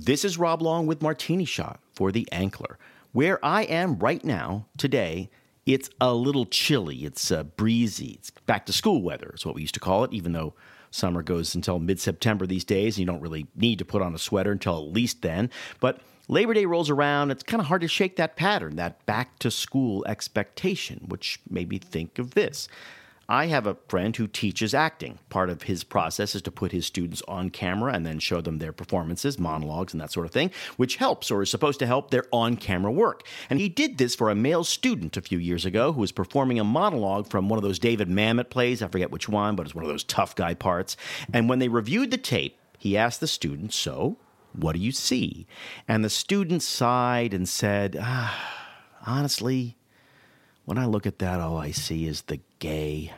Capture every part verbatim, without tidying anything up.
This is Rob Long with Martini Shot for The Ankler. Where I am right now, today, it's a little chilly. It's uh, breezy. It's back to school weather is what we used to call it, even though summer goes until mid-September these days, and you don't really need to put on a sweater until at least then. But Labor Day rolls around. It's kind of hard to shake that pattern, that back-to-school expectation, which made me think of this. I have a friend who teaches acting. Part of his process is to put his students on camera and then show them their performances, monologues, and that sort of thing, which helps or is supposed to help their on-camera work. And he did this for a male student a few years ago who was performing a monologue from one of those David Mamet plays. I forget which one, but it's one of those tough guy parts. And when they reviewed the tape, he asked the student, "So, what do you see?" And the student sighed and said, ah, honestly, when I look at that, all I see is the gay.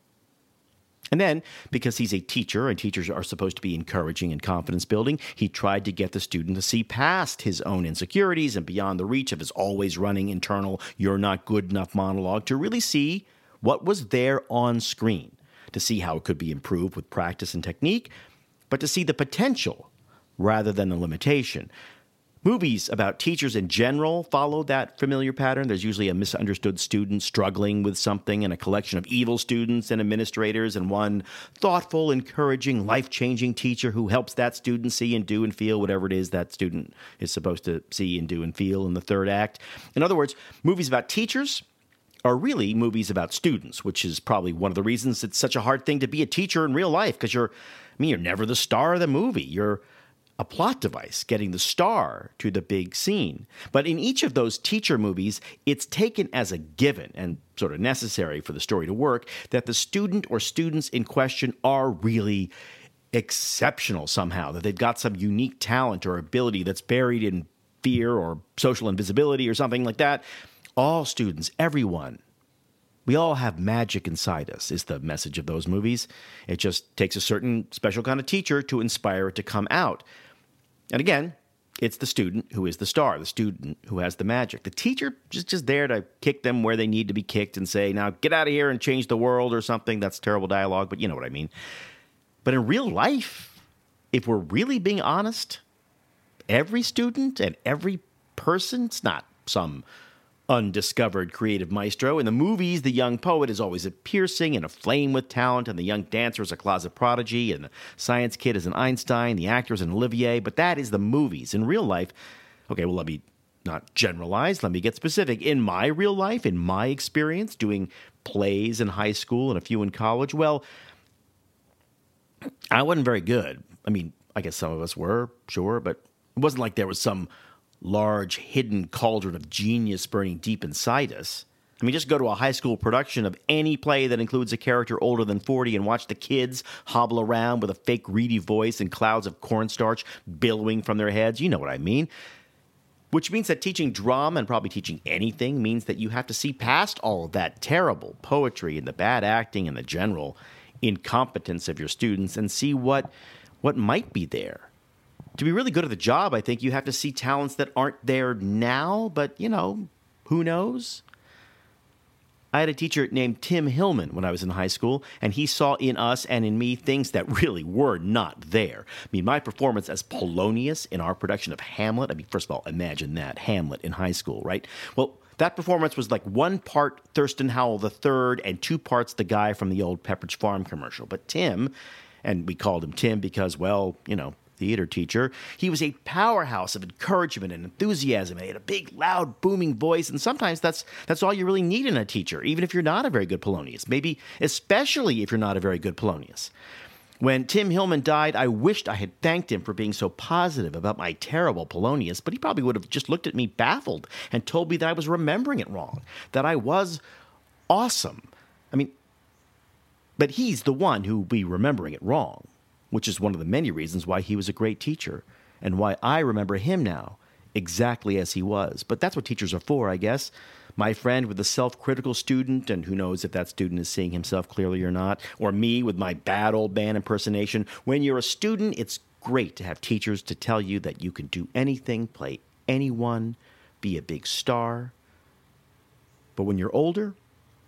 And then, because he's a teacher, and teachers are supposed to be encouraging and confidence building, he tried to get the student to see past his own insecurities and beyond the reach of his always running internal "you're not good enough" monologue to really see what was there on screen, to see how it could be improved with practice and technique, but to see the potential rather than the limitation. Movies about teachers in general follow that familiar pattern. There's usually a misunderstood student struggling with something and a collection of evil students and administrators and one thoughtful, encouraging, life-changing teacher who helps that student see and do and feel whatever it is that student is supposed to see and do and feel in the third act. In other words, movies about teachers are really movies about students, which is probably one of the reasons it's such a hard thing to be a teacher in real life, because you're, I mean, you're never the star of the movie. You're a plot device, getting the star to the big scene. But in each of those teacher movies, it's taken as a given and sort of necessary for the story to work that the student or students in question are really exceptional somehow, that they've got some unique talent or ability that's buried in fear or social invisibility or something like that. All students, everyone, we all have magic inside us, is the message of those movies. It just takes a certain special kind of teacher to inspire it to come out. And again, it's the student who is the star, the student who has the magic. The teacher is just there to kick them where they need to be kicked and say, now get out of here and change the world or something. That's terrible dialogue, but you know what I mean. But in real life, if we're really being honest, every student and every person, it's not some undiscovered creative maestro. In the movies, the young poet is always a piercing and aflame with talent, and the young dancer is a closet prodigy, and the science kid is an Einstein, the actor is an Olivier, but that is the movies. In real life, okay, well, let me not generalize, let me get specific. In my real life, in my experience, doing plays in high school and a few in college, well, I wasn't very good. I mean, I guess some of us were, sure, but it wasn't like there was some large hidden cauldron of genius burning deep inside us. I mean, just go to a high school production of any play that includes a character older than forty and watch the kids hobble around with a fake reedy voice and clouds of cornstarch billowing from their heads. You know what I mean. Which means that teaching drama, and probably teaching anything, means that you have to see past all of that terrible poetry and the bad acting and the general incompetence of your students and see what what might be there. To be really good at the job, I think you have to see talents that aren't there now, but, you know, who knows? I had a teacher named Tim Hillman when I was in high school, and he saw in us and in me things that really were not there. I mean, my performance as Polonius in our production of Hamlet, I mean, first of all, imagine that, Hamlet in high school, right? Well, that performance was like one part Thurston Howell the third and two parts the guy from the old Pepperidge Farm commercial. But Tim, and we called him Tim because, well, you know, theater teacher, he was a powerhouse of encouragement and enthusiasm. And he had a big, loud, booming voice, and sometimes that's that's all you really need in a teacher, even if you're not a very good Polonius, maybe especially if you're not a very good Polonius. When Tim Hillman died, I wished I had thanked him for being so positive about my terrible Polonius, but he probably would have just looked at me baffled and told me that I was remembering it wrong, that I was awesome. I mean, but he's the one who would be remembering it wrong, which is one of the many reasons why he was a great teacher and why I remember him now exactly as he was. But that's what teachers are for, I guess. My friend with the self-critical student, and who knows if that student is seeing himself clearly or not, or me with my bad old man impersonation. When you're a student, it's great to have teachers to tell you that you can do anything, play anyone, be a big star. But when you're older,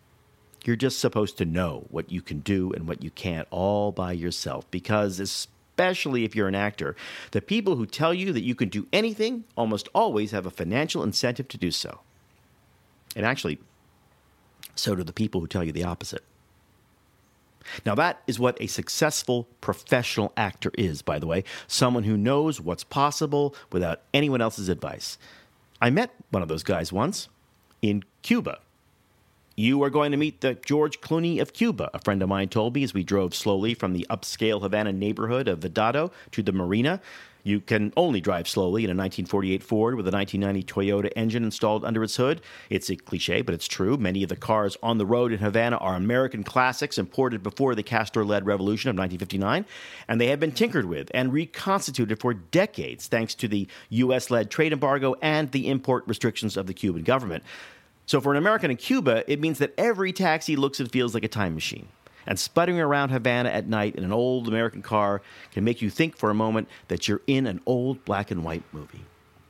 you're just supposed to know what you can do and what you can't all by yourself, because especially if you're an actor. The people who tell you that you can do anything almost always have a financial incentive to do so. And actually, so do the people who tell you the opposite. Now, that is what a successful professional actor is, by the way. Someone who knows what's possible without anyone else's advice. I met one of those guys once in Cuba. You are going to meet the George Clooney of Cuba, a friend of mine told me as we drove slowly from the upscale Havana neighborhood of Vedado to the marina. You can only drive slowly in a nineteen forty-eight Ford with a nineteen ninety Toyota engine installed under its hood. It's a cliche, but it's true. Many of the cars on the road in Havana are American classics imported before the Castro-led revolution of nineteen fifty-nine, and they have been tinkered with and reconstituted for decades thanks to the U S-led trade embargo and the import restrictions of the Cuban government. So for an American in Cuba, it means that every taxi looks and feels like a time machine. And sputtering around Havana at night in an old American car can make you think for a moment that you're in an old black and white movie.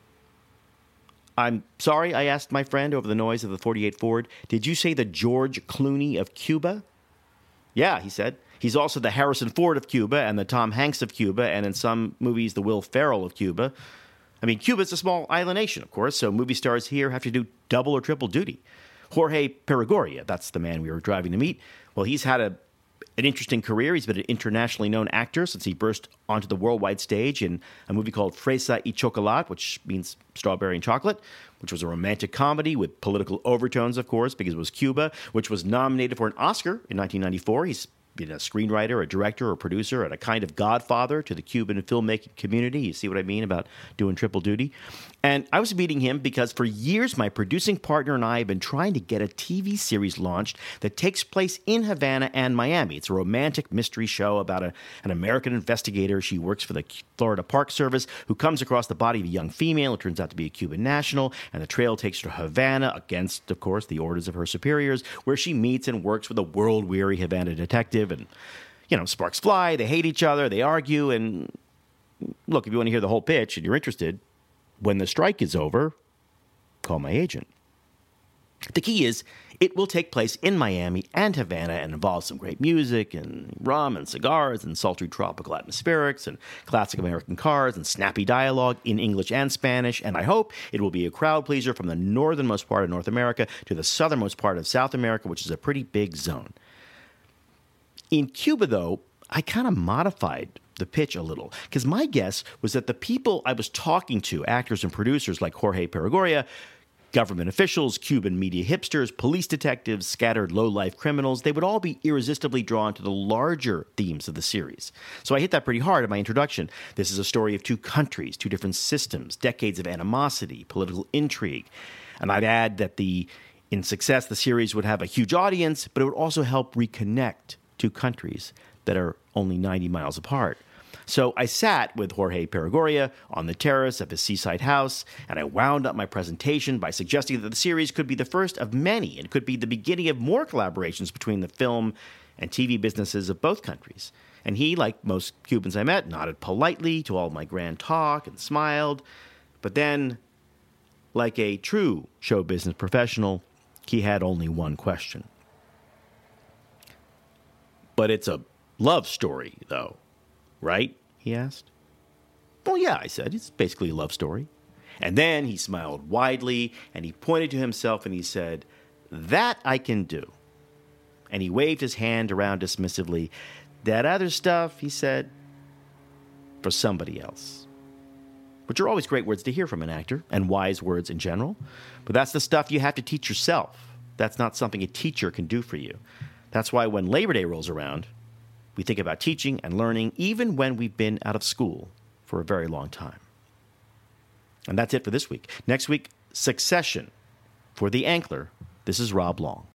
I'm sorry, I asked my friend over the noise of the forty-eight Ford. Did you say the George Clooney of Cuba? Yeah, he said. He's also the Harrison Ford of Cuba and the Tom Hanks of Cuba, and in some movies, the Will Ferrell of Cuba. I mean, Cuba's a small island nation, of course, so movie stars here have to do double or triple duty. Jorge Peregoria, that's the man we were driving to meet. Well, he's had a, an interesting career. He's been an internationally known actor since he burst onto the worldwide stage in a movie called Fresa y Chocolate, which means strawberry and chocolate, which was a romantic comedy with political overtones, of course, because it was Cuba, which was nominated for an Oscar in nineteen ninety-four. He's been a screenwriter, a director, a producer, and a kind of godfather to the Cuban filmmaking community. You see what I mean about doing triple duty? And I was meeting him because for years my producing partner and I have been trying to get a T V series launched that takes place in Havana and Miami. It's a romantic mystery show about a, an American investigator. She works for the Florida Park Service who comes across the body of a young female who turns out to be a Cuban national, and the trail takes her to Havana against, of course, the orders of her superiors, where she meets and works with a world-weary Havana detective. And, you know, sparks fly, they hate each other, they argue, and look, if you want to hear the whole pitch and you're interested, when the strike is over, call my agent. The key is, it will take place in Miami and Havana and involve some great music and rum and cigars and sultry tropical atmospherics and classic American cars and snappy dialogue in English and Spanish. And I hope it will be a crowd pleaser from the northernmost part of North America to the southernmost part of South America, which is a pretty big zone. In Cuba, though, I kind of modified the pitch a little, because my guess was that the people I was talking to, actors and producers like Jorge Peregoria, government officials, Cuban media hipsters, police detectives, scattered low-life criminals, they would all be irresistibly drawn to the larger themes of the series. So I hit that pretty hard in my introduction. This is a story of two countries, two different systems, decades of animosity, political intrigue. And I'd add that the, in success, the series would have a huge audience, but it would also help reconnect two countries that are only ninety miles apart. So I sat with Jorge Peregoria on the terrace of his seaside house, and I wound up my presentation by suggesting that the series could be the first of many and could be the beginning of more collaborations between the film and T V businesses of both countries. And he, like most Cubans I met, nodded politely to all my grand talk and smiled. But then, like a true show business professional, he had only one question. But it's a love story, though, right? He asked. Well, yeah, I said. It's basically a love story. And then he smiled widely, and he pointed to himself, and he said, "That I can do." And he waved his hand around dismissively. "That other stuff," he said, "for somebody else." Which are always great words to hear from an actor, and wise words in general. But that's the stuff you have to teach yourself. That's not something a teacher can do for you. That's why when Labor Day rolls around, we think about teaching and learning even when we've been out of school for a very long time. And that's it for this week. Next week, Succession. For The Ankler, this is Rob Long.